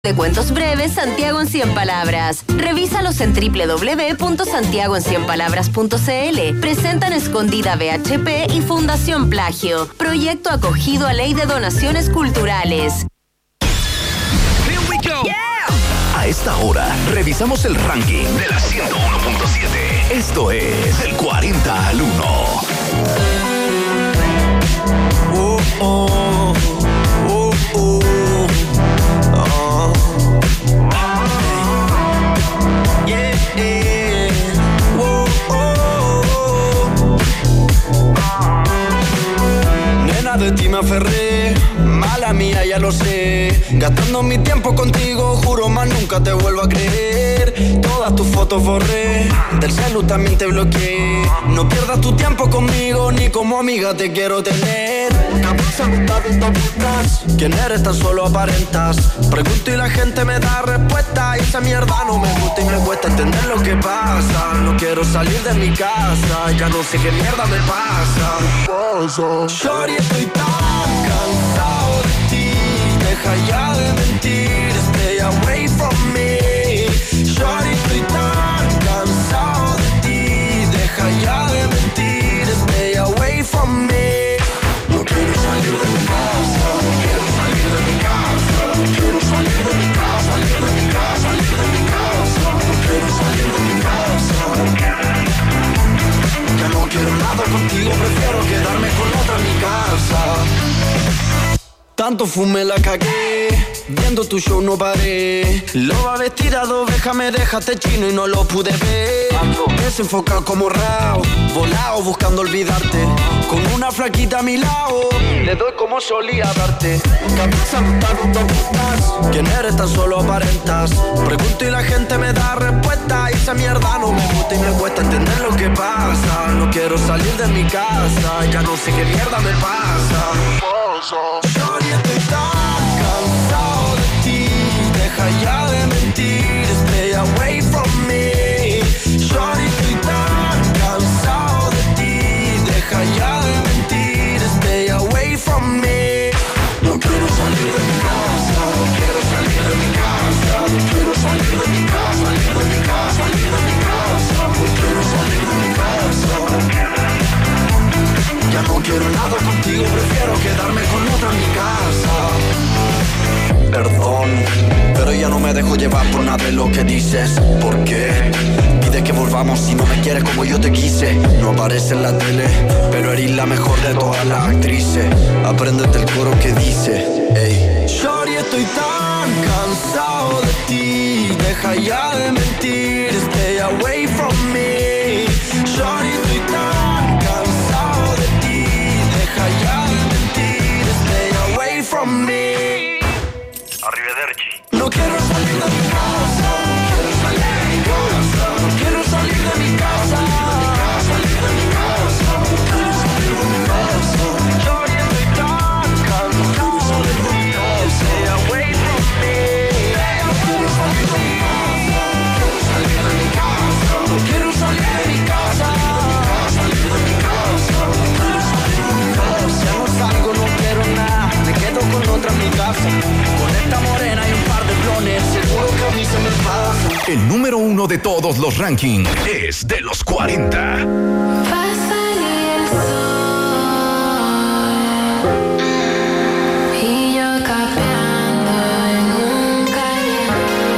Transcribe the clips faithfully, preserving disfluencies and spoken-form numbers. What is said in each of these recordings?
de cuentos breves Santiago en cien palabras. Revísalos en doble u doble u doble u punto santiago en cien palabras punto c l. Presentan Escondida B H P y Fundación Plagio. Proyecto acogido a Ley de Donaciones Culturales. Here we go. Yeah. A esta hora revisamos el ranking de la ciento uno punto siete. Esto es del cuarenta al uno. Oh, oh, oh, oh. Yeah, yeah. Whoa, oh. Nena, de ti me aferré, mala mía, ya lo sé. Gastando mi tiempo contigo, juro más nunca te vuelvo a creer. Todas tus fotos borré, del celu también te bloqueé. No pierdas tu tiempo conmigo, ni como amiga te quiero tener. ¿Quién eres? Tan solo aparentas. Pregunto y la gente me da respuesta. Y esa mierda no me gusta y me cuesta entender lo que pasa. No quiero salir de mi casa, ya no sé qué mierda me pasa. Shorty, estoy tan cansado de ti. Deja ya de mentir, stay away from me. Shorty, estoy tan cansado de ti. Deja ya de mentir, stay away from me. No quiero salir de mi casa, no quiero salir de mi casa, no quiero salir de mi casa, salir de mi casa, salir de mi casa, no quiero salir de mi casa. Ya no quiero nada contigo, prefiero quedarme con otra en mi casa. Tanto fumé, la cagué, viendo tu show no paré. Loba vestida de oveja, me dejaste chino y no lo pude ver. Desenfocado como Rao, volado buscando olvidarte. Con una flaquita a mi lado, le doy como solía darte. Cabeza tanto putas, ¿quién eres? Tan solo aparentas. Pregunto y la gente me da respuesta. Y esa mierda no me gusta y me cuesta entender lo que pasa. No quiero salir de mi casa, ya no sé qué mierda me pasa. Shorty, estoy tan cansado de ti. Deja ya de mentir, stay away from me. Shorty, estoy tan cansado de ti. Deja ya de mentir, stay away from me. No quiero salir de mi casa, no quiero salir de mi casa, no quiero salir de mi casa, salir de mi casa, salir de mi casa, no quiero salir de mi casa. Ya no quiero nada contigo, prefiero quedarme con otra en mi casa. Perdón, pero ya no me dejo llevar por nada de lo que dices. ¿Por qué? Pide que volvamos si no me quieres como yo te quise. No aparece en la tele, pero eres la mejor de todas las actrices. Apréndete el coro que dice, ey. Shorty, estoy tan cansado de ti. Deja ya de mentir, stay away from me. Shorty, estoy tan cansado de ti. Deja ya de mentir, stay away from me. Arrivederci. No quiero salir de mi casa, no quiero salir de mi casa, no quiero salir de mi casa, salir de mi casa, no quiero salir de mi casa. Yo ya estoy tan cansado de ti, stay away from me. No quiero salir de mi casa, no quiero salir de mi casa, salir de mi casa, no quiero salir de mi casa. Ya no salgo, no quiero nada, me quedo con otra en mi casa. Con esta morena y un par de blones, seguro que a mí se me pasa. El número uno de todos los rankings es de los cuarenta. Pasa el sol y yo capeando en un cañón.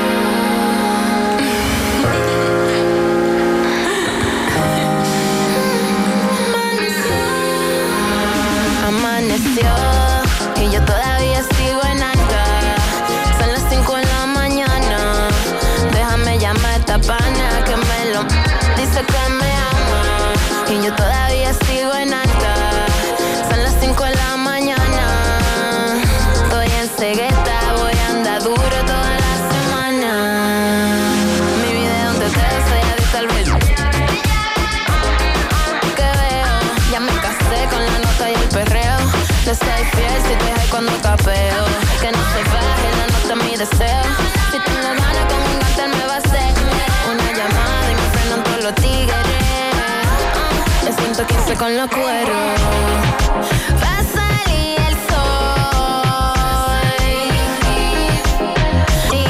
Amaneció y yo todavía sigo en alta. Son las cinco de la mañana. Déjame llamar a esta pana que me lo dice que me ama. Y yo todavía sigo en alta. Son las cinco de la mañana. Estoy en cegueta, voy a andar duro toda la semana. Mi video donde te soy adicta al beso. Que veo, ya me casé con la nota y el perreo. Le soy fiel si te hay cuando capeo. Que no se baje la nota mi deseo. Si tengo ganas con un gato me va a hacer una llamada y me frenan todos los tigres. Me siento quince con los cueros. Va a salir el sol y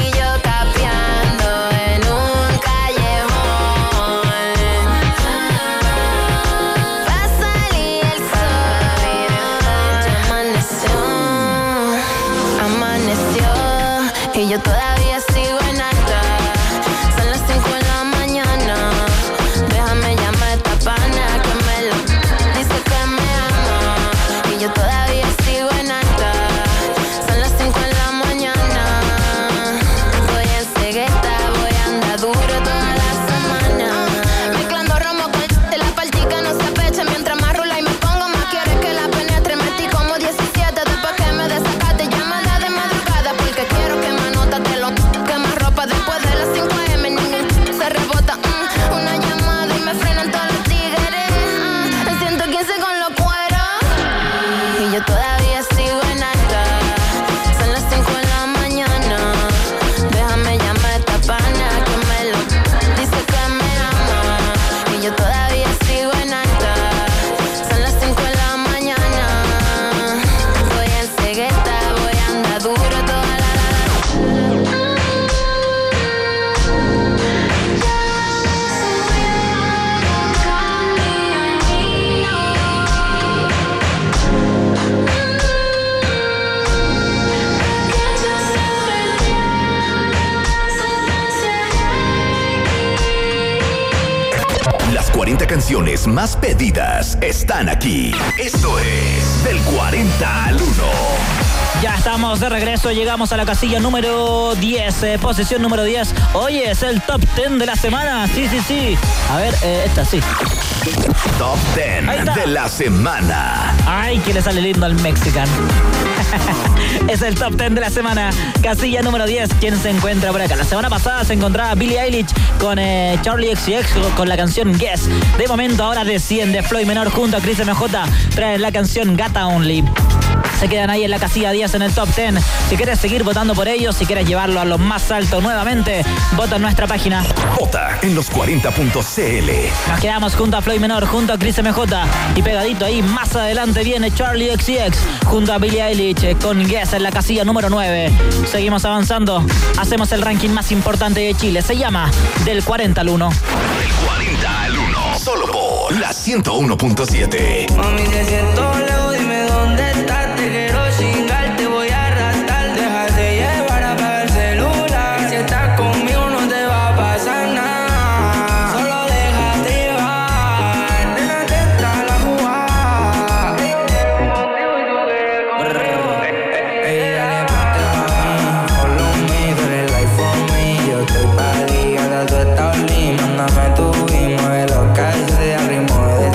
y yo todavía sigo en alta. Son las cinco de la mañana. Déjame llamar a esta pana que me lo dice que me ama. Y yo todavía sigo en alta. Son las cinco de la mañana. Voy en cegueta, voy a andar duro toda la semana. Mezclando romo con de la partica no se apeche. Mientras más rula y me pongo más quieres que la penetre. Metí como diecisiete después que me desacaste. Llámala de madrugada porque quiero que me anotas de lo que más ropa después de las cinco eme. Ningún se rebota. Mm, una llamada y me frenan todos los tigres. Mm, en ciento quince con los cueros. Y yo todavía sigo en alta. Son las cinco de la mañana. Déjame llamar a esta pana que me lo dice que me ama. Y yo todavía sigo en alta. Son las cinco de la mañana. Voy en cegueta, voy a andar duro toda la Las cuarenta canciones más pedidas están aquí. Esto es del cuarenta al uno. Ya estamos de regreso, llegamos a la casilla número diez, eh, posición número diez. Hoy es el top diez de la semana, sí, sí, sí. A ver, eh, esta sí. Top diez de la semana. Ay, que le sale lindo al mexicano. Es el top diez de la semana. Casilla número diez. ¿Quién se encuentra por acá? La semana pasada se encontraba Billie Eilish con eh, Charlie X C X con la canción Guess. De momento ahora desciende Floyd Menor junto a Chris M J. Trae la canción Gata Only. Se quedan ahí en la casilla diez en el top diez. Si quieres seguir votando por ellos, si quieres llevarlo a lo más alto nuevamente, vota en nuestra página. Vota en los cuarenta punto c l. Nos quedamos junto a Floyd Menor, junto a Chris M J. Y pegadito ahí, más adelante viene Charlie X C X junto a Billie Eilish con Guess en la casilla número nueve. Seguimos avanzando. Hacemos el ranking más importante de Chile. Se llama Del cuarenta al uno. Del cuarenta al uno. Solo por la ciento uno punto siete. Mami, te siento lejos, dime dónde estás. Te quiero chingar, te voy a arrastrar. Déjate llevar, apaga el celular. Y si estás conmigo no te va a pasar nada. Solo déjate llevar. Nena, que está la jugada. Yo quiero contigo y tú quieres conmigo. Ey, dale, ponte pa' mí. Follow me, tú eres life for me. Yo estoy pa' ti, gata, tú estás lindo. Mándame tu y mueve lo que hace al ritmo de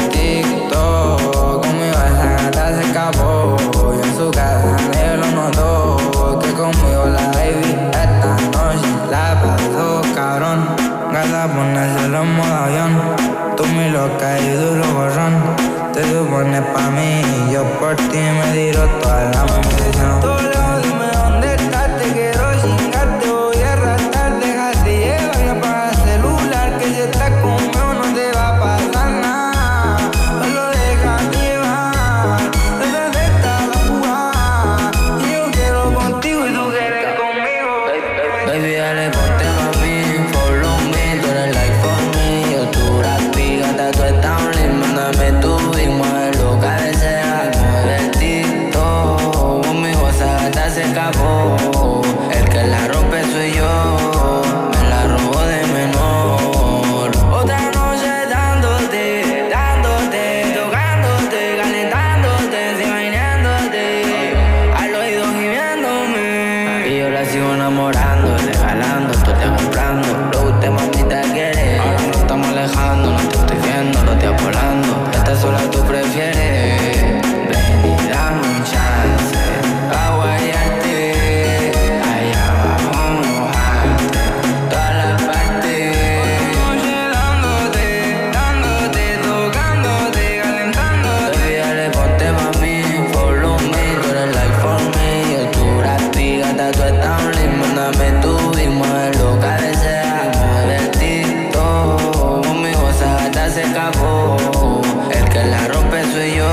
TikTok. Conmigo esa gata se escapó. Y en su casa nadie lo notó. Que conmigo la baby esta noche la pasó cabrón. Gata, ponérselo en modo avión. Tú mi loca y duro borrón. Te supones pa' mí y yo por ti me tiro toda la munición. Tú lejos, dime dónde estás. Te quiero chingar, te voy a arrastrar. Déjate llevar y apaga el celular. Que si estás conmigo no te va a pasar nada. Solo déjate llevar. Desde esta la jugada. Y yo quiero contigo y tú quieres conmigo. Baby, dale, ponte pa' mí. Follow me, tú eres life for me. Yo tu rapi, gata, tú estás lindo. Mándame tu y mueve lo que deseas. Mueve el TikTok. Conmigo esa gata se escapó. El que la rompe soy yo. Me la robó de menor. Otra noche dándote, dándote, tocándote, calentándote, imaginándote. Al oído gimiéndome. Y yo la sigo enamorando, regalando, tú te comprando. Lo usted mamita quiere. Ahora nos estamos alejando, no te estoy viendo, no te volando. Esta sola tú prefieres. Ven y dame un chance. A guayarte. Allá abajo mojarte. Todas las partes. Noche dándote, dándote, tocándote, calentándote. Baby, dale, ponte pa' mí. Follow me, tú eres life for me. Yo tu rapi, gata, tú estás lindo. Mándame tu y mueve lo que deseas. Mueve el TikTok. Conmigo esa gata se escapó. El que la rompe soy yo.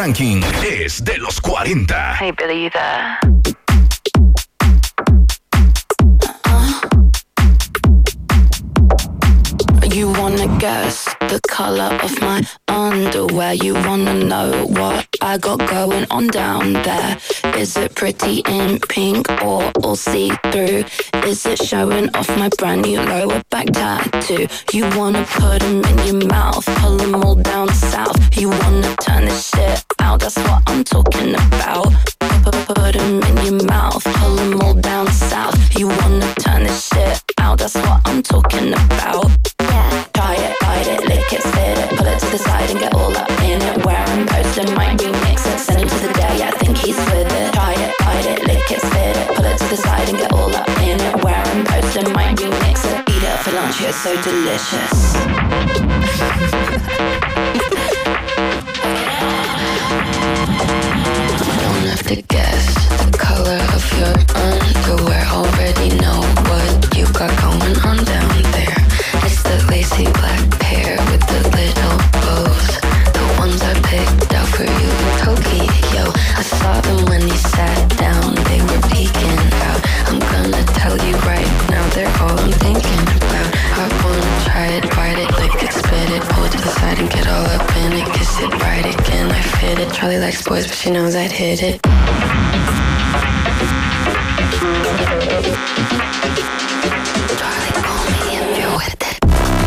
ranking es de los cuarenta. Hey, Billy, you there? You wanna guess the color of my underwear? You wanna know what I got going on down there? Is it pretty in pink or all see-through? Is it showing off my brand new lower back tattoo? You wanna put them in your mouth, pull them all down south. You wanna turn this shit out, that's what I'm talking about. Put them in your mouth, pull them all down south. You wanna turn this shit out, that's what I'm talking about. Yeah, try it, bite it, lick it, spit it, pull it to the side and get all up in it. Where I'm posting might remix it, send him to the day, I think he's with it. Try it, bite it, lick it, spit it, pull it to the side and get all up in it. Where I'm posting might remix it, eat it for lunch, it's so delicious. Don't have to guess the color of your underwear. Already know what you got going on down there. It's the lacy black pair with the little bows, the ones I picked out for you in Tokyo. I saw them when you sat down, they were peeking out. I'm gonna tell you right now, they're all I'm thinking about. I wanna try it, bite it, lick it, spit it, pull it to the side and get all up in it. Kiss it right again, I fit it. Charlie likes boys, but she knows I'd hit it. Charlie, call me if you're with it.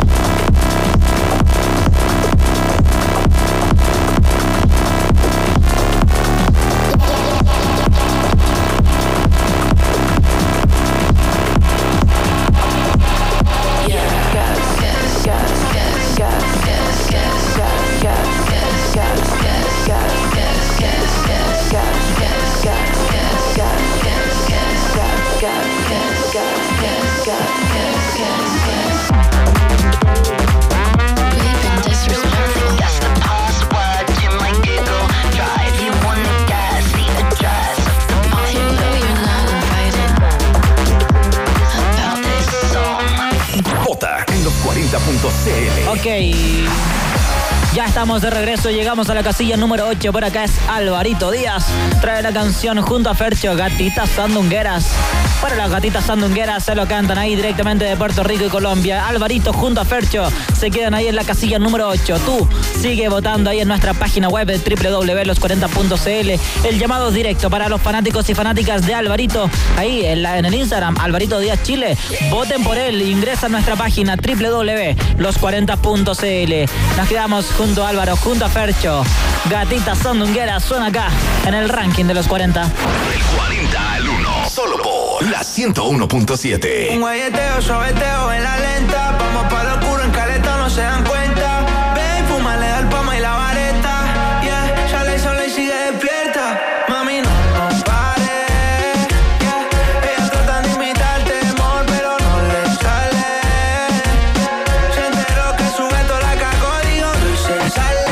Ok, ya estamos de regreso, llegamos a la casilla número ocho. Por acá es Alvarito Díaz, trae la canción junto a Fercho, Gatitas Sandungueras. Para las gatitas sandungueras se lo cantan ahí directamente de Puerto Rico y Colombia. Alvarito junto a Fercho se quedan ahí en la casilla número ocho. Tú sigue votando ahí en nuestra página web de doble u doble u doble u punto los cuarenta punto c l. El llamado directo para los fanáticos y fanáticas de Alvarito ahí en, la, en el Instagram, Alvarito Díaz Chile. Voten por él, ingresa a nuestra página doble u doble u doble u punto los cuarenta punto c l. Nos quedamos junto a Álvaro, junto a Fercho. Gatitas Sandungueras suena acá en el ranking de los cuarenta. Del cuarenta al uno, solo por la ciento uno punto siete. Un guayeteo, suaveteo en la lenta. Vamos pa' lo oscuro en caleta, no se dan cuenta. Ven, fuma, le da el pama y la vareta. Yeah, sale sola y sigue despierta. Mami, no, no pare. Yeah, ellas tratan de imitarte, amor, pero no le sale. Se enteró que su gato la cagó, digo, y se sale.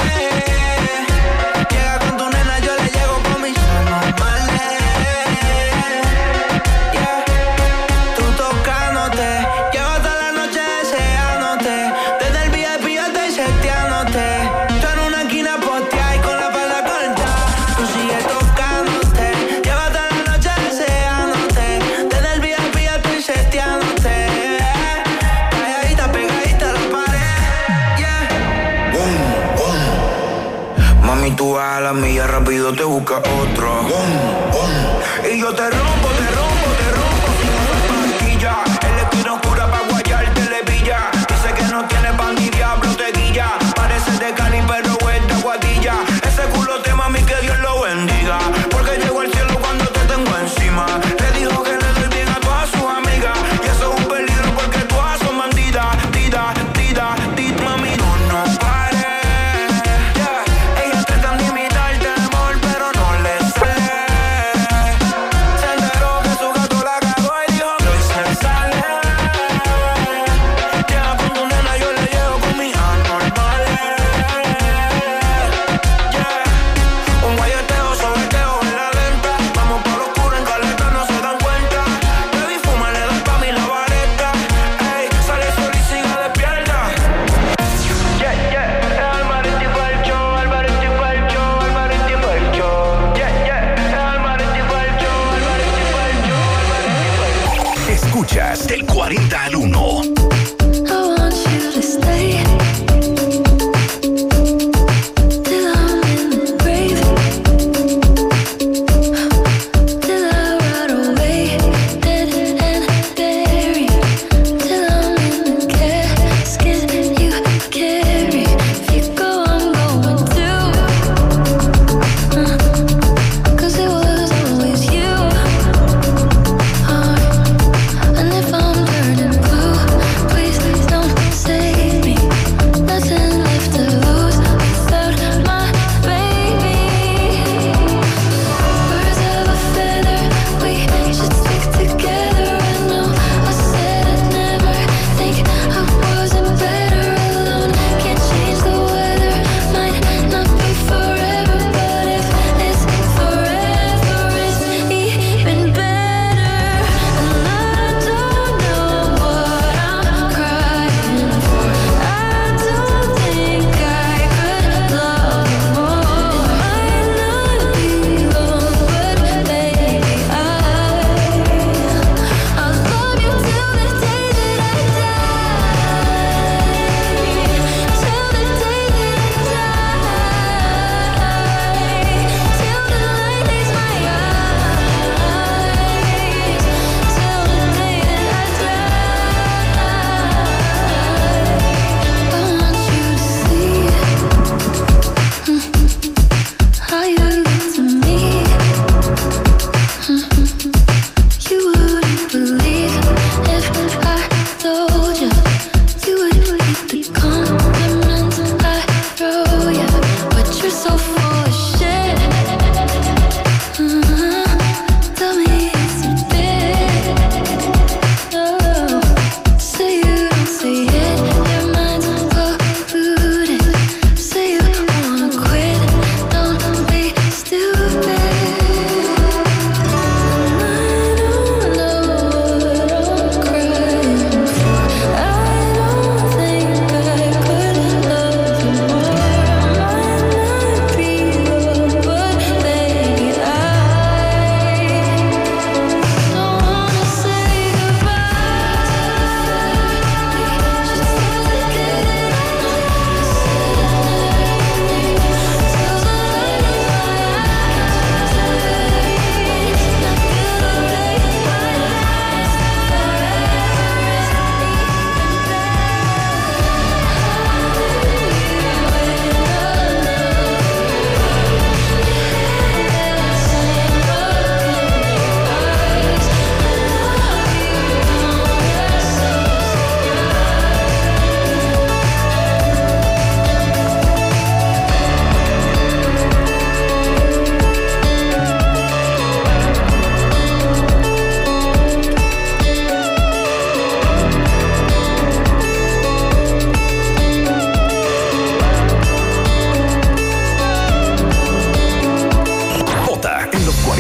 Llega con tu nena, yo le llego con mis anormales. Tú vas a la mía, rápido te busca otro. Boom, boom. Y yo te rompo, te rompo, te rompo. Sin pastilla, el esquina oscura pa' guayarte le pilla. Dice que no tiene pan ni diablo, te guilla. Parece de Cali, pero es de Guadilla. Ese culo te mami, que Dios lo bendiga. Porque llegó al cielo cuando te tengo encima. Le dijo que le doy bien a todas sus amigas. Y eso es un peligro porque todas son bandidas. Tida, tida, tida, mami, no, no pare. Ella tratan de imitarte, amor, pero no le sé. Se enteró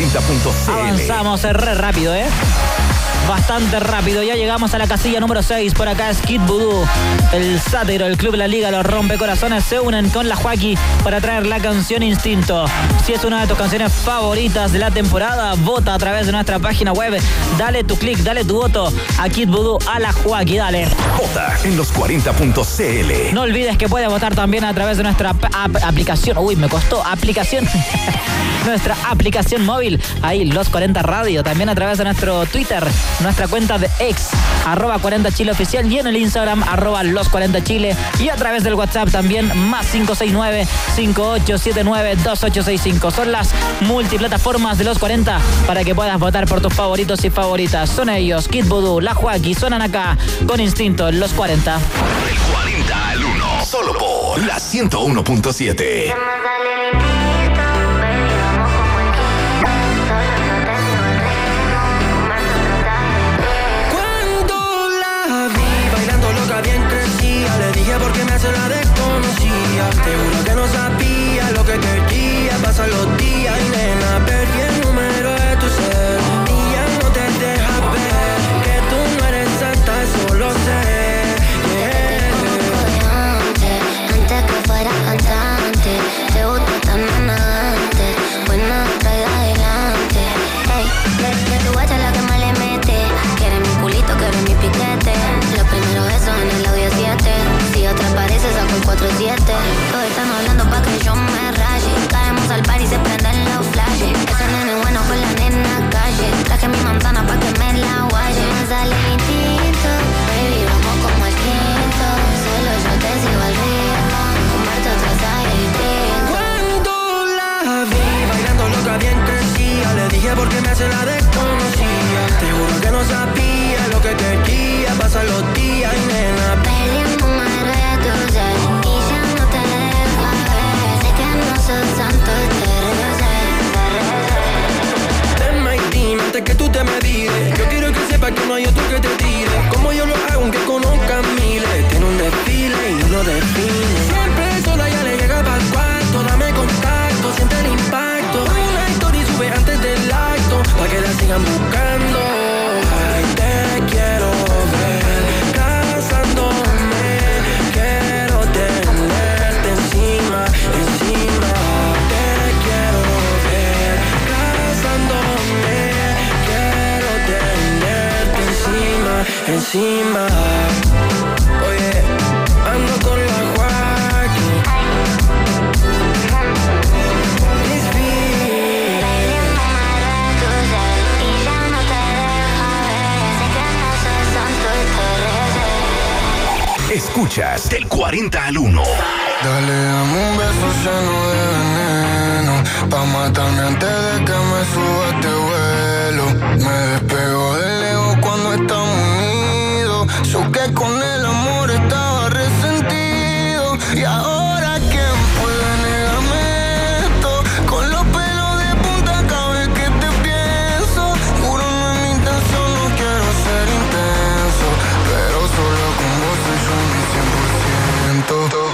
cuarenta punto c l. Avanzamos re rápido, ¿eh? Bastante rápido, ya llegamos a la casilla número seis. Por acá es Kid Voodoo, el sátiro, el club La Liga, los rompecorazones se unen con la Joaquí para traer la canción Instinto. Si es una de tus canciones favoritas de la temporada, vota a través de nuestra página web. Dale tu clic, dale tu voto a Kid Voodoo, a la Joaquí, dale. Vota en los cuarenta punto c l. No olvides que puedes votar también a través de nuestra ap- ap- aplicación. Uy, me costó, aplicación. Nuestra aplicación móvil, ahí Los cuarenta Radio, también a través de nuestro Twitter, nuestra cuenta de ex, arroba cuarenta Chile oficial, y en el Instagram, arroba Los cuarenta Chile, y a través del WhatsApp también, más cinco seis nueve, cinco ocho siete nueve, dos ocho seis cinco. Son las multiplataformas de Los cuarenta para que puedas votar por tus favoritos y favoritas. Son ellos, Kid Voodoo, La Joaquí, suenan acá con Instinto en Los cuarenta. Del cuarenta al uno, solo por la ciento uno punto siete. Porque me hace la desconocida. Te juro que no sabía lo que quería. Pasan los días y nena, perdí el número de tu ser. Y ya no te dejas ver que tú no eres santa, eso lo sé. Yeah. Antes que fuera cantante, te gusta tan antes. Bueno, trae adelante. Hey, de, de tu guacha la que más le mete. Quiere mi culito, quiere mi piquete. Los primeros besos en el audio siete. Si otra aparece, saco el cuatro siete. Todos están hablando pa' que yo me raye. Caemos al par y se prenden los flashes. Ese nene bueno con la nena calle. Traje mi manzana pa' que me la guaye. Me sale instinto, baby, vamos como el quinto. Solo yo te sigo al ritmo. Comerte otra sale y pinto. Cuando la vi bailando loca bien crecía, le dije porque me hace la desconocida. Te juro que no sabía lo que quería. Pasan los días y nena, perdí el número de tu cel y ya no te dejo ver. Sé que no sos santo y te regresé, te regresé. ven y dime antes que tú te me dices. Yo quiero que sepas que no hay otro que te tire. Como yo lo hago aunque conozcan miles. Tiene un desfile y uno define. Siempre sola ya le llega pa'l cuarto. Dame contacto, siente el impacto. Una historia y sube antes del acto, pa' que la sigan buscando. Ay, te quiero ver casándome. Quiero tenerte encima, encima. Te quiero ver casándome. Quiero tenerte encima, encima. Oye, ando con la Joaquí. Miss B. Perdí el número de tu cel y ya no te dejo ver. Sé que no sos santo y te regresé. Escuchas del cuarenta al uno. Dale, dame un beso lleno de veneno, pa' matarme antes de que me suba este vuelo. Me despego del ego cuando estamos unidos. Yo que con el amor estaba resentido. Y ahora quién puede negarme esto. Con los pelos de punta cada vez que te pienso. Juro no es mi intención, no quiero ser intenso, pero solo con vos soy yo mi cien por ciento.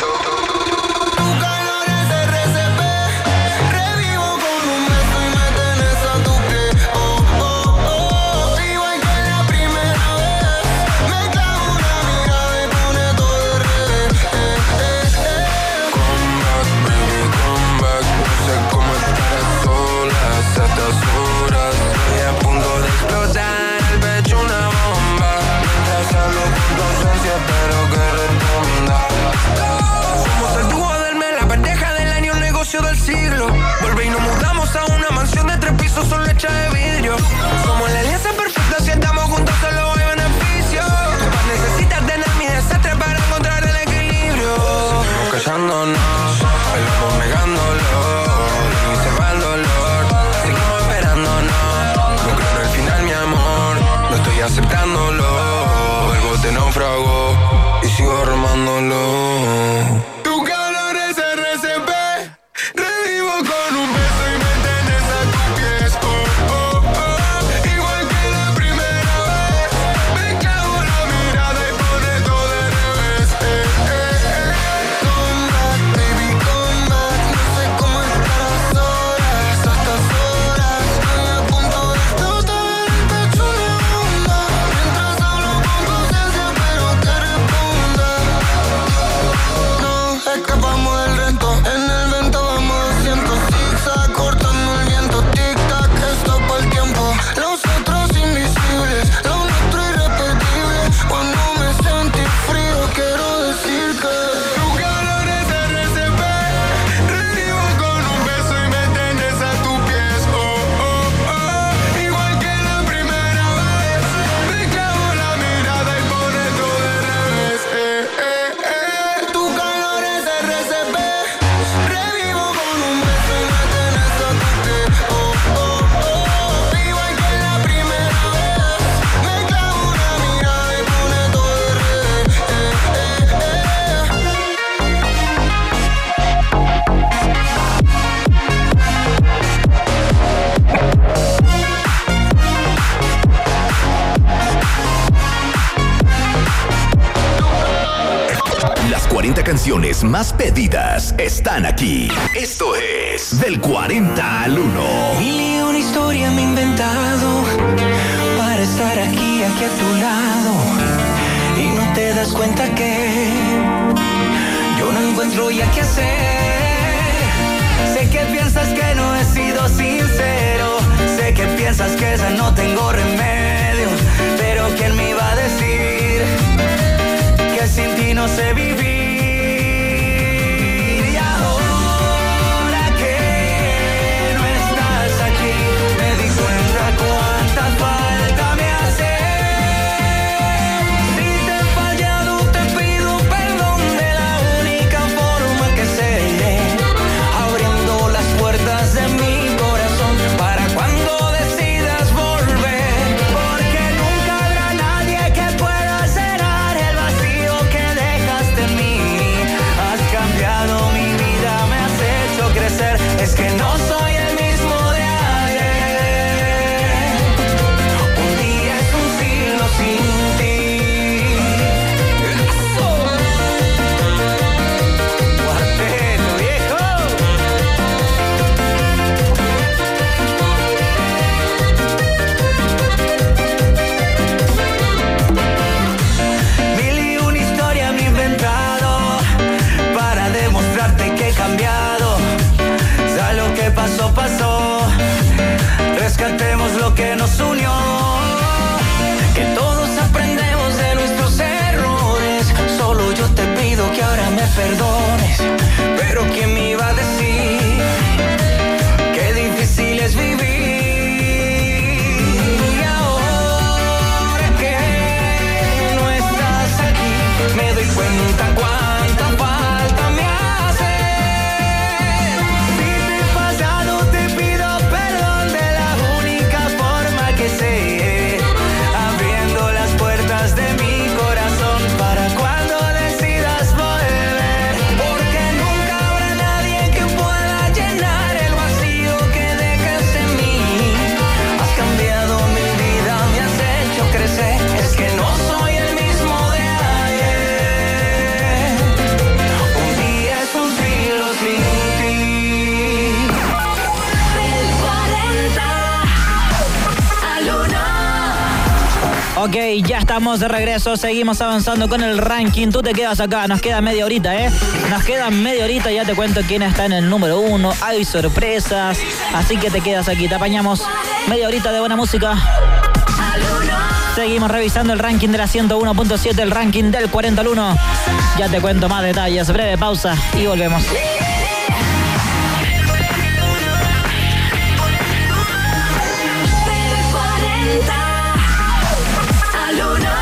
Del siglo. Vuelve y nos mudamos a una mansión de tres pisos solo hecha de vidrio. Somos la alianza perfecta, si estamos juntos solo hay beneficio. Necesitas tener mi desastre para encontrar el equilibrio. Seguimos callándonos, bailamos negándolo. Y se va el dolor, seguimos esperándonos. No creo en el final, mi amor, no estoy aceptándolo. El bote naufragó y sigo remándolo. Baby, come back, no sé cómo estar a solas a estas horas. canciones más pedidas están aquí. Esto es Del cuarenta al uno. Mil y una historia me he inventado para estar aquí, aquí a tu lado. Y no te das cuenta que yo no encuentro ya qué hacer. Sé que piensas que no he sido sincero. Sé que piensas que esa no tengo remedio. Pero ¿quién me iba a decir que sin ti no sé vivir? Y ahora que no estás aquí, me di cuenta cuánta falta me hace. Si te he fallado te pido perdón de la única forma que sé, abriendo las puertas de mi corazón para cuando decidas volver, porque nunca habrá nadie que pueda llenar el vacío que dejaste en mí. Has cambiado mi vida, me has hecho crecer, es que no soy el mismo de ayer. Un día es un siglo sin ti. Cuarteto, viejo. Mil y una historia me he inventado para demostrarte que he cambiado. Ya lo que pasó, pasó. Rescatemos lo que nos unió. Que todos aprendemos de nuestros errores. Solo yo te pido que ahora me perdones. Pero ¿quién me iba a decir qué difícil es vivir? Y ahora que no estás aquí, me doy cuenta cuánta falta me hace. Si te he fallado te pido perdón de la única forma que sé, abriendo las puertas de mi corazón para cuando decidas volver, porque nunca habrá nadie que pueda llenar el vacío que dejas en mí. Has cambiado mi vida, me has hecho crecer, es que no soy el mismo de ayer. Un día es un siglo sin ti. Del cuarenta al uno. Ok, ya estamos de regreso, seguimos avanzando con el ranking. Tú te quedas acá, nos queda media horita, ¿eh? Nos queda media horita, ya te cuento quién está en el número uno. Hay sorpresas, así que te quedas aquí. Te apañamos media horita de buena música. Seguimos revisando el ranking de la ciento uno punto siete, el ranking del cuarenta al uno. Ya te cuento más detalles, breve pausa y volvemos. Del cuarenta al uno.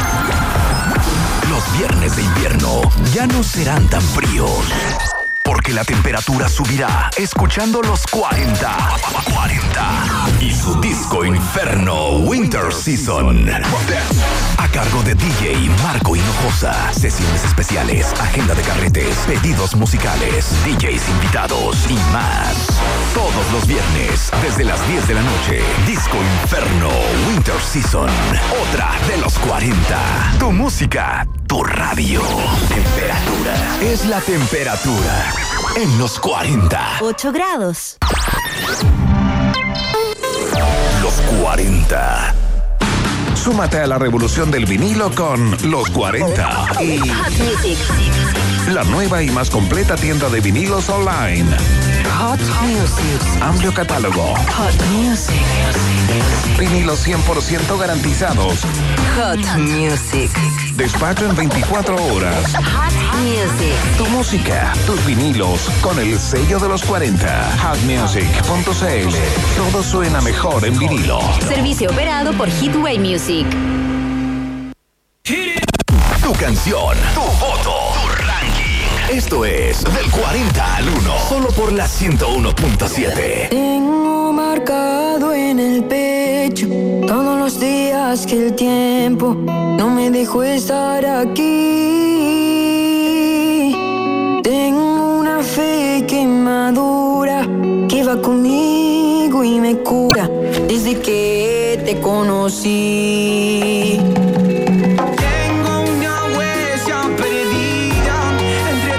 Los viernes de invierno ya no serán tan fríos, porque la temperatura subirá escuchando los cuarenta. cuarenta y su disco Inferno Winter Season. A cargo de D J Marco Hinojosa. Sesiones especiales, agenda de carretes, pedidos musicales, D Js invitados y más. Todos los viernes, desde las diez de la noche, Disco Inferno Winter Season. Otra de los cuarenta. Tu música, tu radio. Temperatura. Es la temperatura en los cuarenta. ocho grados. Los cuarenta. Súmate a la revolución del vinilo con Los cuarenta y Hot Music. la nueva y más completa tienda de vinilos online. Hot Music. Amplio catálogo. Hot Music. Vinilos cien por ciento garantizados. Hot Music. Despacho en veinticuatro horas. Hot Music. Tu música, tus vinilos, con el sello de los cuarenta. hot music punto c l. Todo suena mejor en vinilo. Servicio operado por Hitway Music. Tu canción, tu voto, tu ranking. Esto es Del cuarenta al uno. Solo por la ciento uno punto siete. Tengo marcado en el pecho todos los días que el tiempo no me dejó estar aquí. Tengo una fe que madura, que va conmigo y me cura desde que te conocí. Tengo una huella perdida entre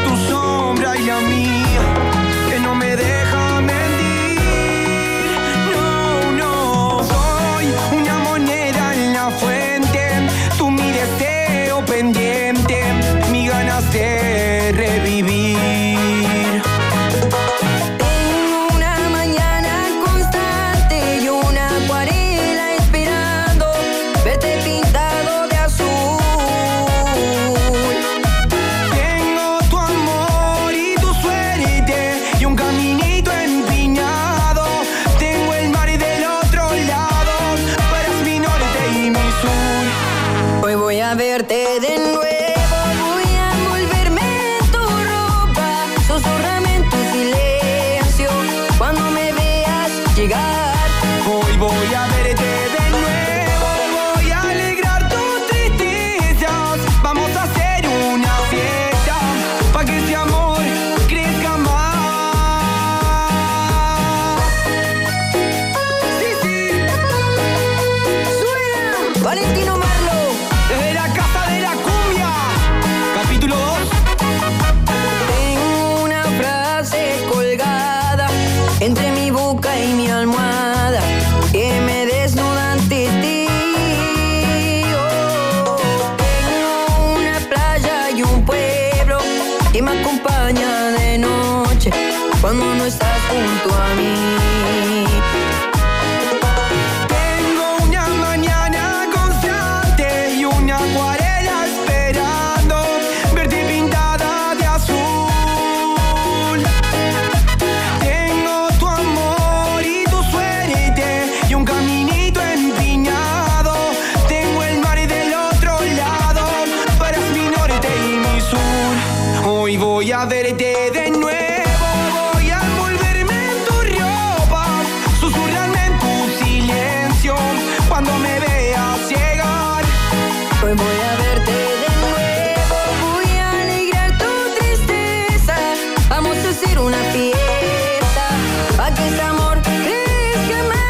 hoy voy a verte de nuevo. Voy a alegrar tu tristeza. Vamos a hacer una fiesta pa' que este amor crezca más.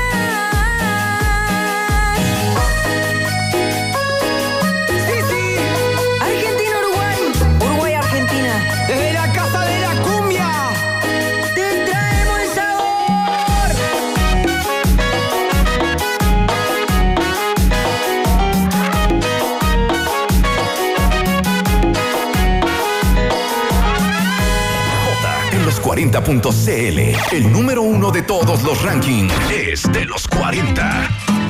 Sí, sí. Argentina, Uruguay. Uruguay, Argentina. Desde la casa de la cumbia te traemos el sabor. En los cuarenta punto c l, el número uno de todos los rankings es de los cuarenta.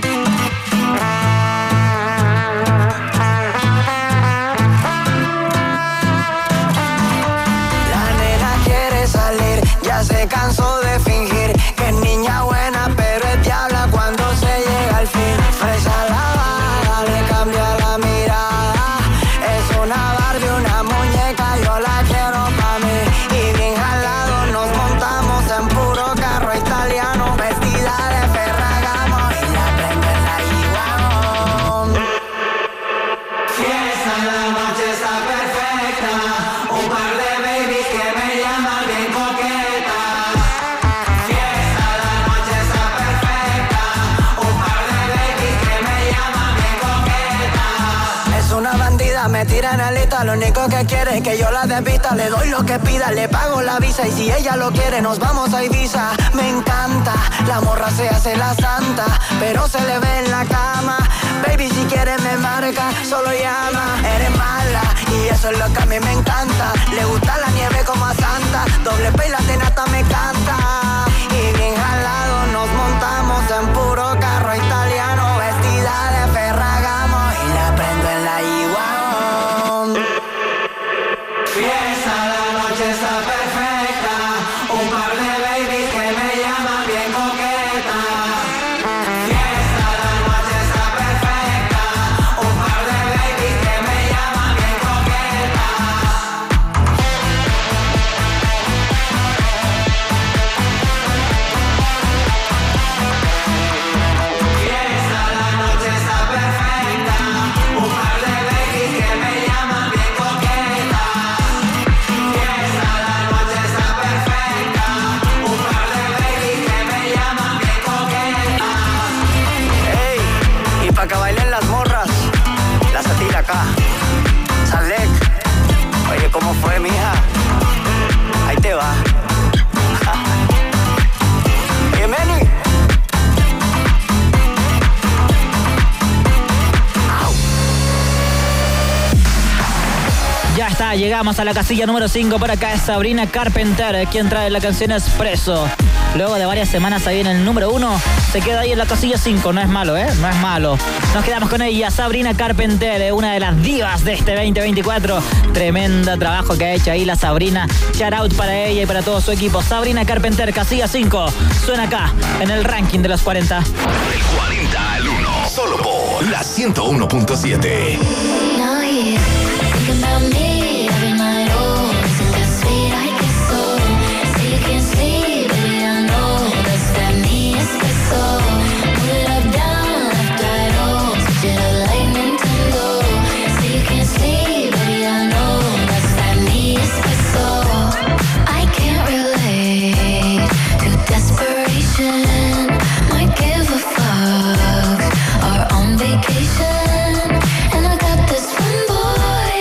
La nena quiere salir, ya se cansó de fingir que es niña buena, pero es diabla cuando se llega al fin. Fresa lavada, le cambia la mirada. Es una Barbie, una muñeca, yo la quiero pa' mí. Y bien jalado nos montamos en puro carro italiano, vestida de Ferragamo y la prendo en la igual. Fiesta, la noche está perfecta, un par de babies que me llaman bien coqueta. Fiesta, la noche está perfecta, un par de babies que me llaman bien coqueta. Es una bandida, me tira en alita, lo único que quiere es que yo la desvista. Le doy lo que pida, le pago la visa y si ella lo quiere nos vamos a Ibiza. Me encanta, la morra se hace la santa, pero se le ve en la cama. Baby, si quieres me marca, solo llama. Eres mala y eso es lo que a mí me encanta. Le gusta la nieve como a Santa, doble P y la tenata me canta. Y bien jalado nos montamos en puro carro italiano, vestida de Ferragamo y la prendo en la igual. Fiesta, la noche está perfecta, un par de babies que me llaman bien coqueta. Fiesta, la noche está perfecta, un par de babies que me llaman bien coqueta. Fiesta, la noche está perfecta, un par de babies que me llaman bien coqueta. Fiesta, la noche está perfecta, un par de babies que me llaman bien coqueta. Ey, y pa' que bailen las morras, la satira acá. Salek, oye, ¿cómo fue, mija? Ahí te va. Oye, Meni. Ya está, llegamos a la casilla número cinco. Por acá es Sabrina Carpenter, quien trae la canción Expreso. Luego de varias semanas ahí en el número uno, se queda ahí en la casilla cinco. No es malo, ¿eh? No es malo. Nos quedamos con ella, Sabrina Carpenter, eh, una de las divas de este veinte veinticuatro. Tremendo trabajo que ha hecho ahí la Sabrina. Shout out para ella y para todo su equipo. Sabrina Carpenter, casilla cinco. Suena acá, en el ranking de los cuarenta. Del cuarenta al uno, solo por la ciento uno punto siete. Now he's thinking about me every night. Oh, isn't that sweet? I guess so. See you can't see, baby, I know that's that me espresso. Move it up, down, left, right, oh, switch it up like Nintendo. See you can't see, baby, I know that's that me espresso. I can't relate to desperation. Might give a fuck. Are on vacation, and I got this one boy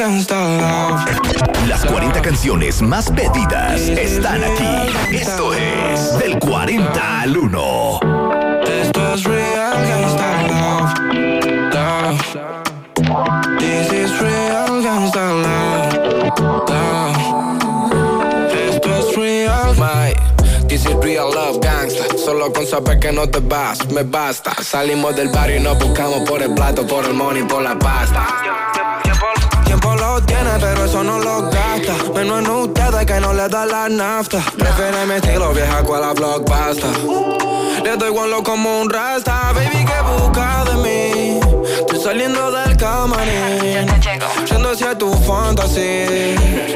gangsta love. Las cuarenta canciones más pedidas están aquí. Esto es del cuarenta al uno. Esto es real gangsta love, love. This is real gangsta love, love. Esto es real, my. This is real love gangsta. Solo con saber que no te vas, me basta. Salimos del barrio y nos buscamos por el plato, por el money, por la pasta. Tiempo lo tiene, pero eso no lo gasta. Menos en ustedes que no le da la nafta. Prefiere mi estilo vieja cual la blockbuster. Le doy guanlo como un rasta. Baby, ¿qué busca de mí? Estoy saliendo del camarín, yendo hacia tu fantasía.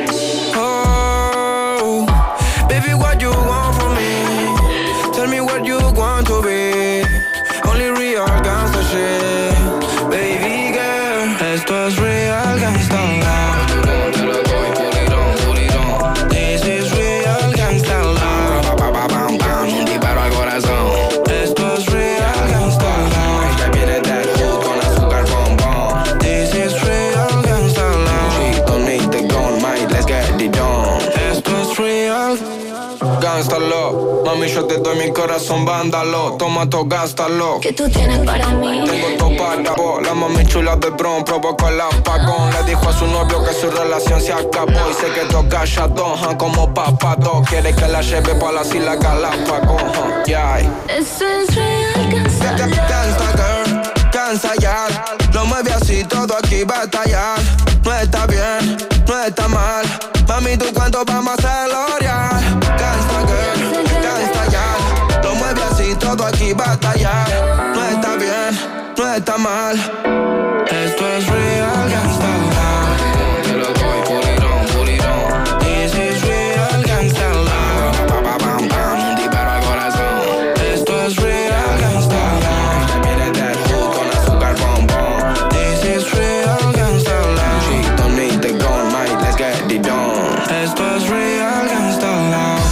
Oh, baby, what you want from me? Tell me what you want to be. Only real gangsta shit. Baby girl, esto es real gangsta love. Te lo doy, put it on, put it on. This is real gangsta love. Un disparo al corazón. Esto es real gangsta love. Ya viene that hood con azúcar bombón. This is real gangsta love. She don't need the gun, mate, let's get it on. Esto es real gangsta love. Mami, yo te doy mi corazón, vándalo. Toma todo, gástalo. ¿Qué tú tienes para mí? Tengo todo para vos. La mami chula de Bron provocó el apagón. Le dijo a su novio que su relación se acabó y se quedó callado, huh, como papado. Quiere que la lleve pa' las Islas Galápagos, huh, yeah. Eso es real gangsta love. Gangsta girl, cansa ya. Lo mueve así, todo aquí va a estallar. No está bien, no está mal. Mami, ¿tú cuánto vamos a hacerlo real? Gangsta girl, gangsta ya. Lo mueve así, todo aquí va a estallar. No está bien, no está mal. Esto es real gangsta love. Te lo doy, put it on, put it on. This is real gangsta love. Pa, pa, pam, pam, un disparo al corazón. Esto es real gangsta love. Ya viene that hood con azúcar bombón. This is real gangsta love. She don't need the gun, mate, let's get it on. Esto es real gangsta love.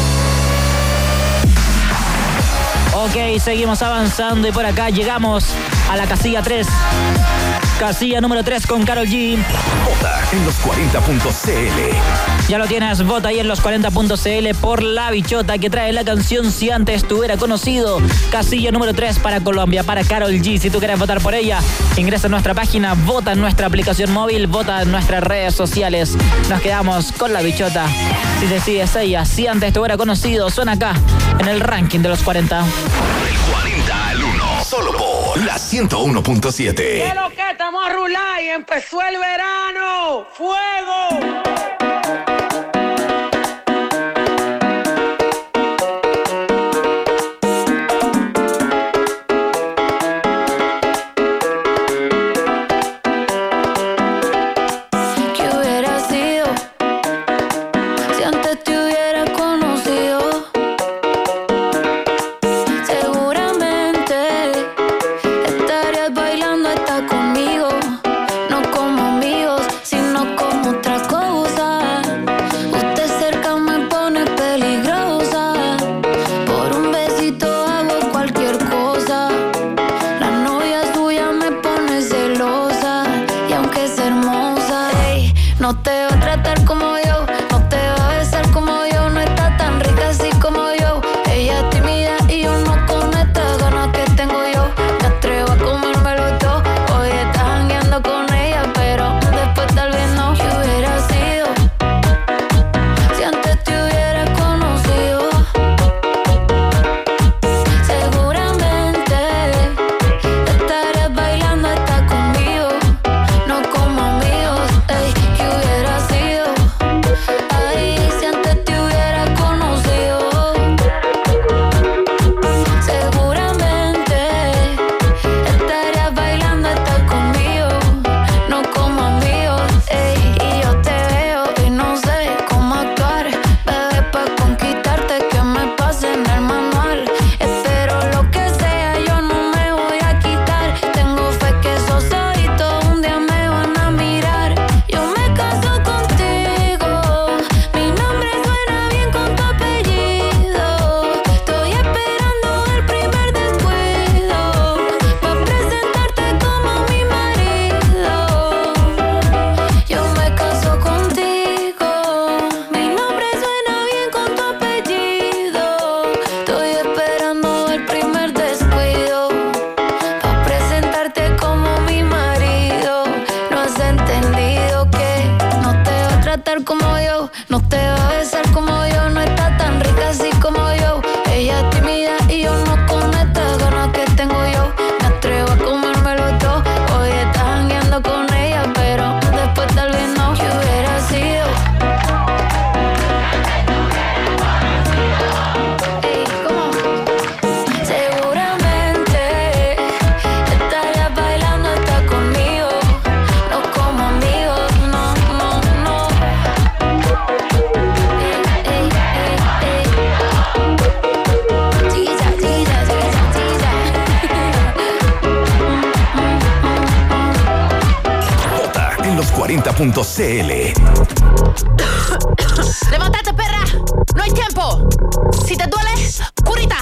Ok, seguimos avanzando y por acá llegamos a la casilla tres. Casilla número tres con Karol G. Vota en los cuarenta punto c l. Ya lo tienes, vota ahí en los cuarenta punto c l por La Bichota, que trae la canción Si Antes Te Hubiera Conocido. Casilla número tres para Colombia, para Karol G. Si tú quieres votar por ella, ingresa a nuestra página, vota en nuestra aplicación móvil, vota en nuestras redes sociales. Nos quedamos con La Bichota. Si decides ella, Si Antes Te Hubiera Conocido, suena acá en el ranking de los cuarenta. Del cuarenta al uno, solo por la ciento uno punto siete. ¿Qué es lo que estamos a rular y empezó el verano? ¡Fuego! No te va a tratar como yo, no te va a besar como yo, no está tan rica así como yo. Ella es tímida y yo no con estas ganas que tengo yo. Me atrevo a comérmelo todo. Hoy estás jangueando con ella, pero después tal vez no. ¿Qué hubiera sido si antes te hubiera conocido? Seguramente estarías bailando hasta conmigo, no como amigos. Ey, ¿qué hubiera cuarenta punto c l. Levántate, perra. No hay tiempo. Si te duele, curita.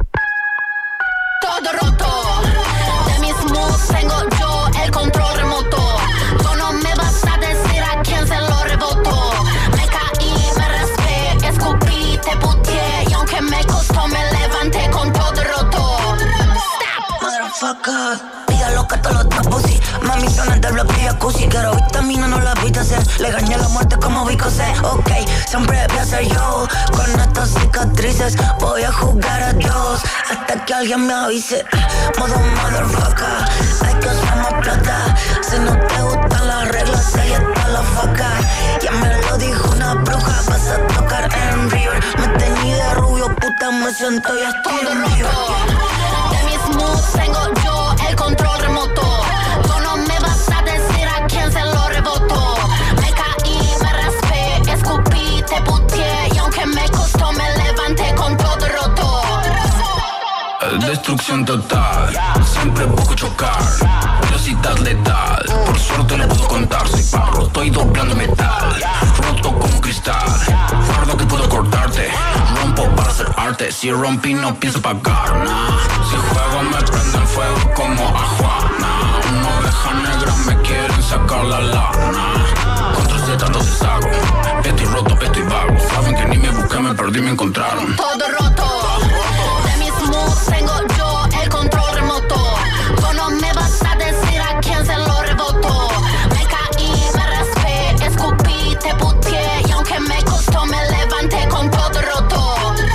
Todo roto. De mis moves tengo yo el control remoto. Tú no me vas a decir a quién se lo rebotó. Me caí, me raspé, escupí, te puteé. Y aunque me costó, me levanté con todo roto. Stop. Motherfucker. Pida lo que te lo tapo, sí. Mami, son el bloque y jacuzzi. Quiero vitamina, no la viste hacer. Le gané la muerte como Vico C. Ok, siempre voy a ser yo. Con estas cicatrices voy a jugar a Dios. Hasta que alguien me avise. Modo motherfucker. Hay que usar más plata. Si no te gustan las reglas, ahí está la faca. Ya me lo dijo una bruja. Vas a tocar en River. Me teñí de rubio, puta, me siento y estoy todo en roto. De mis moves tengo yo el control remoto. Tú no me vas a decir a quién se lo rebotó. Me caí, me raspé, escupí, te puteé. Y aunque me costó, me levanté con todo roto. Destrucción total, siempre busco chocar. Velocidad letal, por suerte le puedo contar. Soy Pablo, estoy doblando metal. Roto como cristal, fardo que puedo cortarte. Rompo para hacer arte, si rompí no pienso pagar, nah. Si juego me prenden fuego como a Juana. Una oveja negra me quieren sacar la lana. Contra Z no deshago, estoy roto, estoy vago. Saben que ni me busqué, me perdí, me encontraron. Todo roto. De mis moves tengo yo el control remoto. Tú no me vas a decir a quién se lo rebotó. Me caí, me raspé, escupí, te puteé. Y aunque me costó, me levanté con todo roto.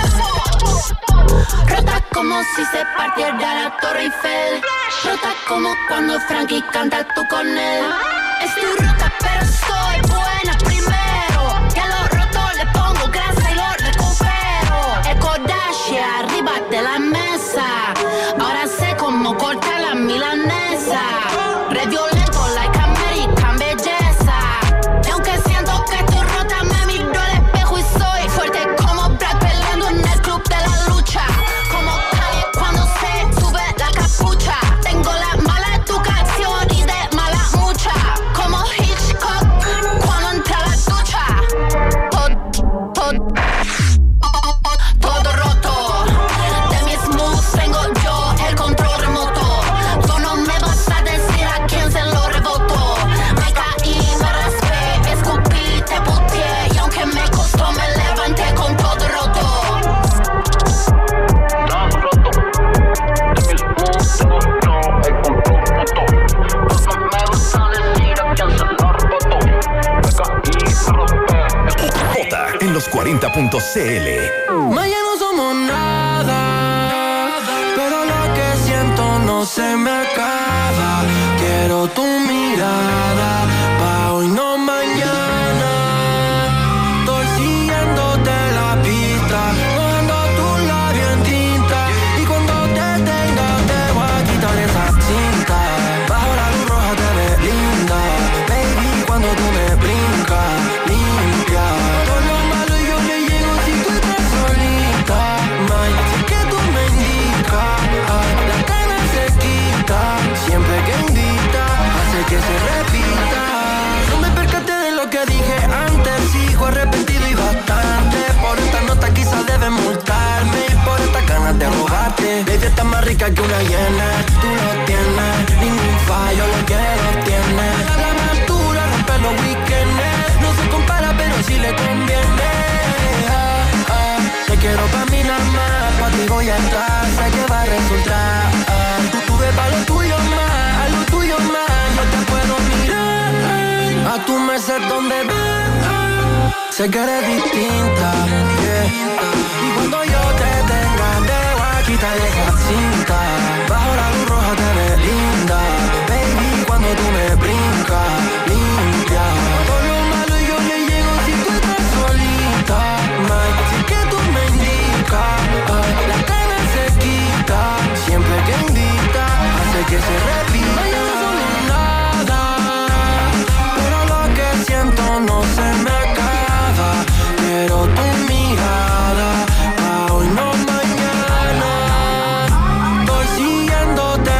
Rota como si se partiera la Torre Eiffel. Rota como cuando Frankie canta tú con él. Estoy rota pero soy buena primero. Ya lo roto le pongo grasa y lo recupero. El Kodashi arriba de la mesa. Ahora sé cómo cortar la milanesa. Re violento like American belleza. Y aunque siento que estoy rota, me miro al espejo y soy fuerte como Brad peleando en el club de la lucha. Como Kanye cuando se sube la capucha. Tengo la mala educación y de mala mucha. Como Hitchcock cuando entra a la ducha. Todo, todo, todo roto. De mis moves tengo yo el control remoto. Tú no me vas a decir a quién se lo rebotó. Me caí, me raspé, escupí, te puteé. Y aunque me costó, me levanté con todo roto. Vota en los cuarenta punto c l. Maya, no somos nada, pero lo que siento no se me acaba. Quiero tu mirada, pa' hoy no mañana. Estoy siguiéndote la pista, mojando tu labio en tinta. Y cuando te tenga te voy a quitar esa cinta. Bajo la luz roja te ves linda, baby, cuando tú me brincas, limpia. Todo lo malo yo le llego si tú estás solita. May, sé que tú me indicas, ay, la gana se quita. Siempre que invita, hace que se repita. No me percaté de lo que dije antes, sigo arrepentido y bastante. Por esta nota quizás debes multarme y por estas ganas de robarte. Baby, está más rica que una hiena, tú lo tienes, ningún fallo lo que lo tienes. La altura rompe los weekends, no se compara pero si le conviene. Ah, ah, te quiero pa' mí nada más, pa' ti voy a entrar, sé que va a resultar. Ah, tú tuve pa' lo tuyo más, a lo tuyo más, yo te puedo mirar. A tu merced donde vas, sé que eres distinta, yeah. Y cuando yo te tenga, te voy a quitar esa cinta. Bajo la luz roja te ves linda, baby, cuando tú me brincas, limpia. Todo lo malo yo le llego si tú estás solita. May, sé que tú me indicas, ay, la gana se quita. Siempre que invita, hace que se repita. Ay, yo no soy nada, pero lo que siento no se me acaba. Quiero tu mirada, pa' hoy no mañana. Estoy siguiéndote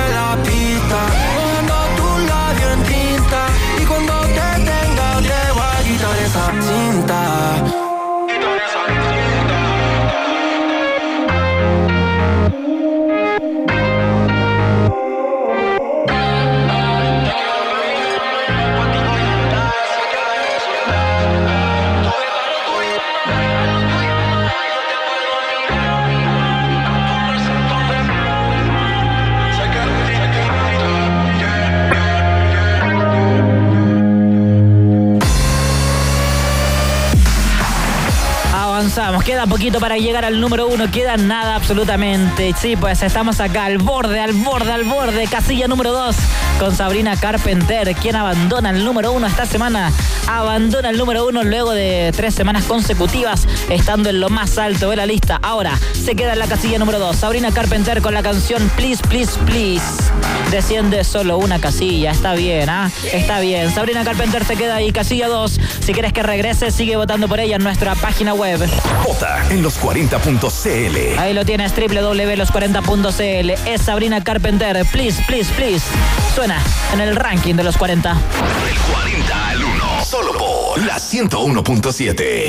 vamos, queda poquito para llegar al número uno, queda nada absolutamente. Sí, pues estamos acá al borde, al borde, al borde. Casilla número dos con Sabrina Carpenter, quien abandona el número uno esta semana. Abandona el número uno luego de tres semanas consecutivas, estando en lo más alto de la lista. Ahora se queda en la casilla número dos. Sabrina Carpenter con la canción Please, Please, Please. Desciende solo una casilla, está bien, ¿ah? ¿eh? Está bien. Sabrina Carpenter se queda ahí, casilla dos. Si quieres que regrese, sigue votando por ella en nuestra página web. Vota en los cuarenta punto c l. Ahí lo tienes, doble u doble u doble u punto los cuarenta punto c l. Es Sabrina Carpenter, Please, Please, Please. Suena en el ranking de los cuarenta. Del cuarenta al uno, solo por la ciento uno punto siete.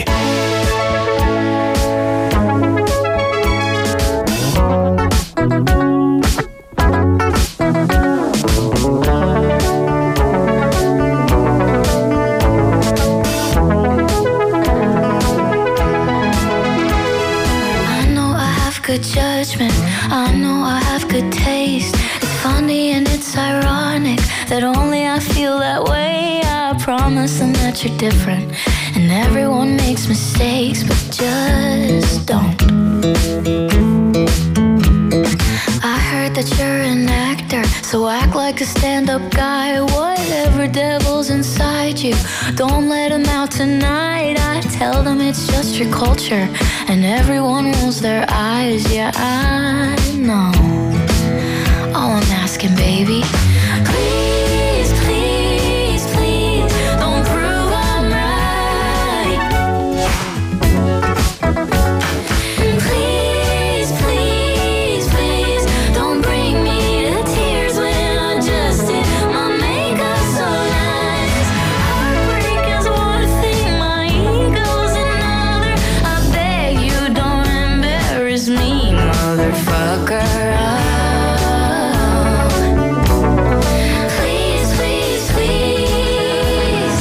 Good judgment, I know I have good taste. It's funny and it's ironic that only I feel that way. I promise them that you're different, and everyone makes mistakes, but just don't. I heard that you're an actor, so act like a stand-up guy. Whatever devil's inside you, don't let him out tonight. I tell them it's just your culture, and everyone rolls their eyes. Yeah, I know. All I'm asking, baby, please, please, please, don't prove I'm right. Please, please, please, don't bring me to tears when I just did my makeup so nice. Heartbreak is one thing, my ego's another. I beg you, don't embarrass me, motherfucker. Please, please, please.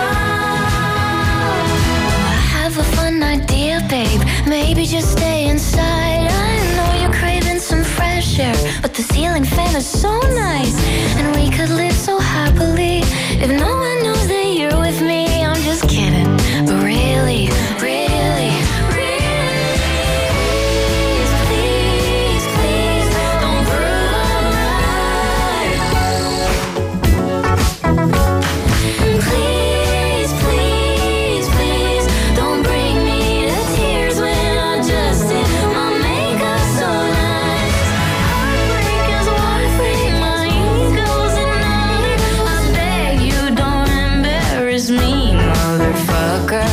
I have a fun idea, babe. Maybe just stay inside. I know you're craving some fresh air, but the ceiling fan is so nice, and we could live so happily if no one knows that you're with me. I'm just kidding, but really, really, really, please, please, don't prove I'm right. Please, please, please, don't bring me to tears when I just did my makeup so nice. Heartbreak is one thing, my ego's another. I beg you, don't embarrass me, motherfucker.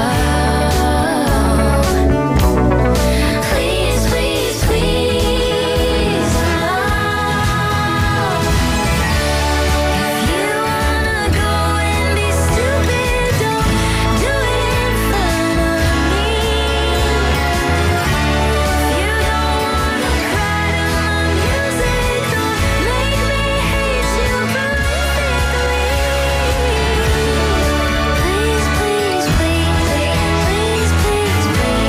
Please, please, please. If you wanna go and be stupid, don't do it in front of me. If you don't wanna cry to my music, don't make me hate you perfectly. Please, please, please, please, please,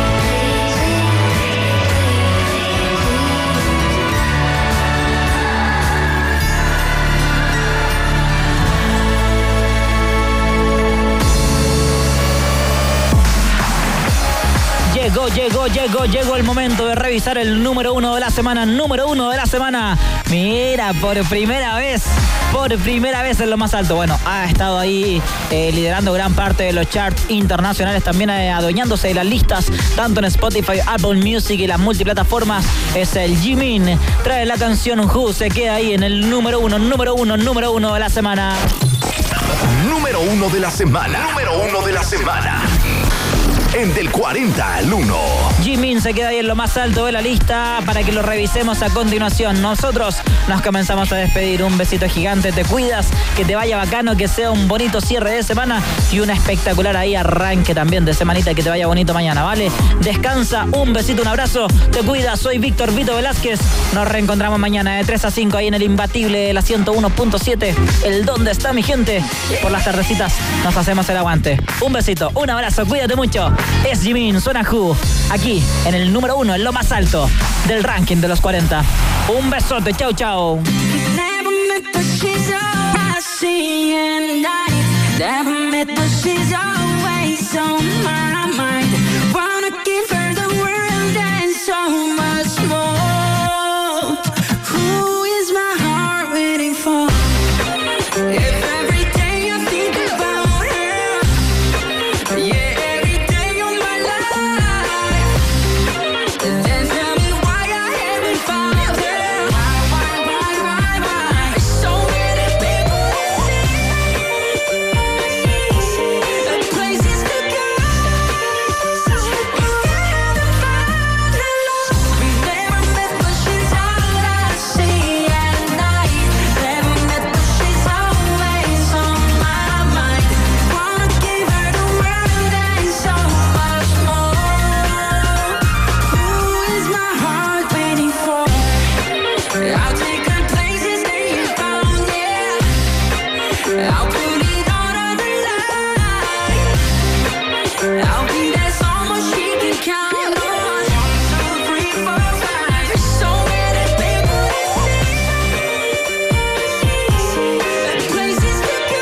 Llegó, llegó, llegó, llegó el momento de revisar el número uno de la semana. Número uno de la semana. Mira, por primera vez, por primera vez en lo más alto. Bueno, ha estado ahí eh, liderando gran parte de los charts internacionales, también eh, adueñándose de las listas, tanto en Spotify, Apple Music y las multiplataformas. Es el Jimin. Trae la canción Who, se queda ahí en el número uno, número uno, número uno de la semana. Número uno de la semana. Número uno de la semana. En del cuarenta al uno. Jimin se queda ahí en lo más alto de la lista para que lo revisemos a continuación. Nosotros nos comenzamos a despedir. Un besito gigante, te cuidas, que te vaya bacano, que sea un bonito cierre de semana y un espectacular ahí arranque también de semanita, que te vaya bonito mañana, ¿vale? Descansa, un besito, un abrazo, te cuidas. Soy Víctor Vito Velázquez. Nos reencontramos mañana de tres a cinco ahí en el imbatible de la ciento uno punto siete. El ¿dónde está mi gente? Por las tardecitas nos hacemos el aguante. Un besito, un abrazo, cuídate mucho. Es Jimin, suena Who, aquí en el número uno, en lo más alto del ranking de los cuarenta. Un besote, chau, chau. Never met, but she's always on my mind. Wanna give her I'll put it on the line. I'll be there so much she can count on. One, two, three, four, five. So many people to see, and places to go.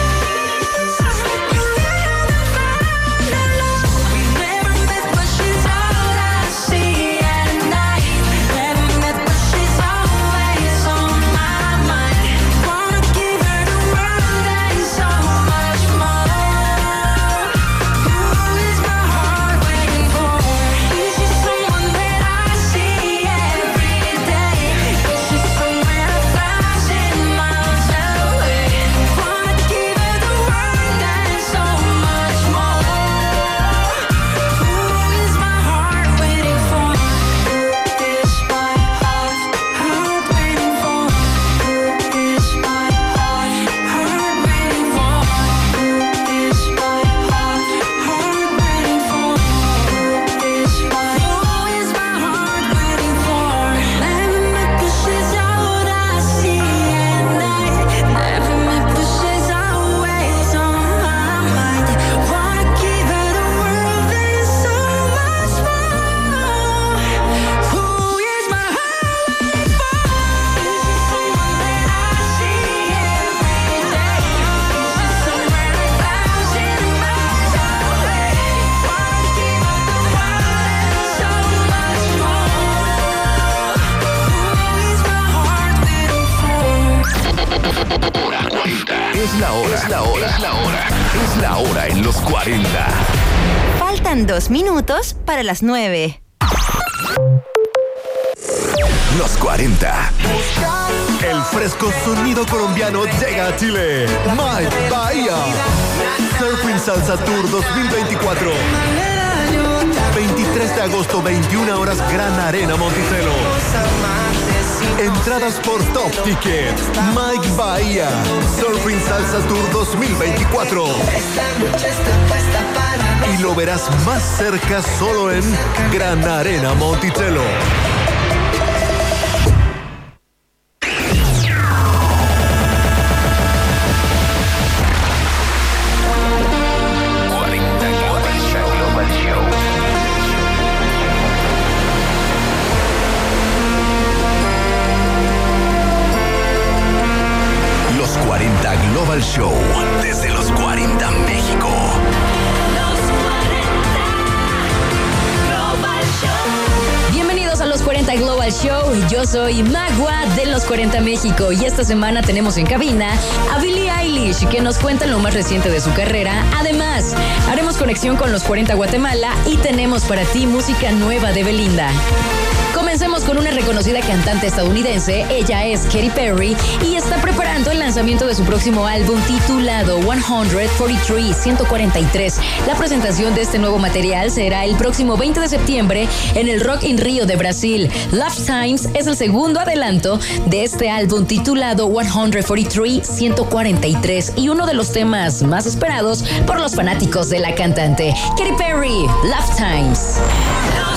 You gotta find a love. We've never met, but she's all I see at night. Never met, but she's always on my mind. Wanna give her the world and so much more. Who is my heart waiting for? Is she someone that I see every day? Is she somewhere a thousand miles away? Wanna give her the world and so much more. Who is my heart waiting for? Is my heart, heart waiting for? Is my heart, heart waiting for? Is my heart, heart waiting for? Is my who is my heart waiting for? Never met, but she's all I see at night. Never met, but she's always on my mind. Wanna give her the world and so much more. Who is my heart waiting for? Is she someone that I see every day? Is she somewhere a thousand miles away? Wanna give her the world and so much more. Who is my heart waiting for? Es la hora, es la hora, es la hora. Es la hora en los cuarenta. Faltan dos minutos para las nueve. Los cuarenta. El fresco sonido colombiano llega a Chile. Mike Bahía. Surfing Salsa Tour dos mil veinticuatro. veintitrés de agosto, veintiuna horas, Gran Arena Monticello. Entradas por Top Ticket. Mike Bahía. Surfing Salsa Tour dos mil veinticuatro. Y lo verás más cerca solo en Gran Arena Monticello. Los cuarenta Global Show. Desde los cuarenta México. Bienvenidos a Los cuarenta Global Show. Yo soy Magua de Los cuarenta México y esta semana tenemos en cabina a Billie Eilish, que nos cuenta lo más reciente de su carrera. Además, haremos conexión con Los cuarenta Guatemala y tenemos para ti música nueva de Belinda. Comencemos con una reconocida cantante estadounidense. Ella es Katy Perry y está preparando el lanzamiento de su próximo álbum titulado ciento cuarenta y tres. La presentación de este nuevo material será el próximo veinte de septiembre en el Rock in Rio de Brasil. Lifetimes es el segundo adelanto de este álbum titulado ciento cuarenta y tres y uno de los temas más esperados por los fanáticos de la cantante. Katy Perry, Lifetimes.